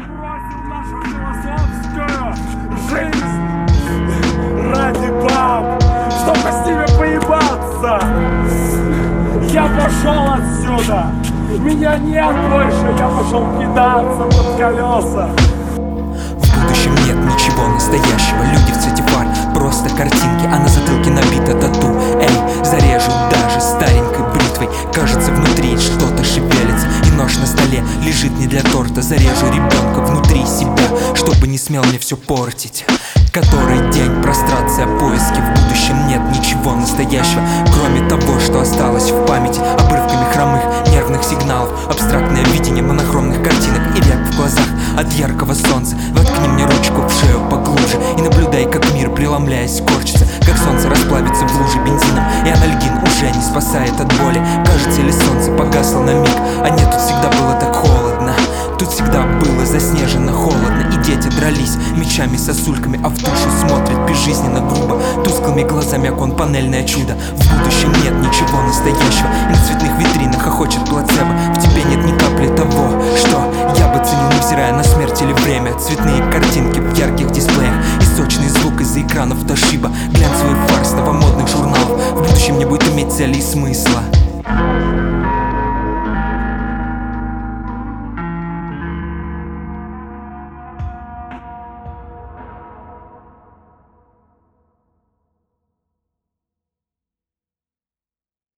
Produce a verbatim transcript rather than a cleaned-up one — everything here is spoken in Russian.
бросил нашу философскую жизнь ради баб, чтобы с ними поебаться. Я пошел отсюда, меня нет больше, я пошел кидаться под колеса. В будущем нет ничего настоящего, люди в цвете фар, просто картинки, а на затылке набита тату. Эй, зарежу даже старенькой бритвой, кажется, внутри что-то шевелится, и нож на столе лежит не для торта. Зарежу ребенка внутри себя, чтобы не смел мне все портить. Который день, прострация, поиски. В будущем нет ничего настоящего, кроме того, что осталось в памяти обрывками хромых нервных сигналов. Абстрактное видение монохромных картинок и рябь в глазах от яркого солнца. Воткни мне ручку в шею поглубже и наблюдай, как мир, преломляясь, корчится, как солнце расплавится в луже бензином, и анальгин уже не спасает от боли. Кажется, ли солнце погасло на миг, а нет, тут всегда было так холодно. Тут всегда было заснежено, холодно, и дети дрались мечами, сосульками, а в душу смотрят безжизненно, грубо, тусклыми глазами окон панельное чудо. В будущем нет ничего настоящего, и на цветных витринах охочет плацебо. В тебе нет ни капли того, что я бы ценил, невзирая на смерть или время. Цветные картинки в ярких дисплеях и сочный звук из-за экранов Toshiba, глянцевый фарс новомодных журналов. В будущем не будет иметь цели и смысла.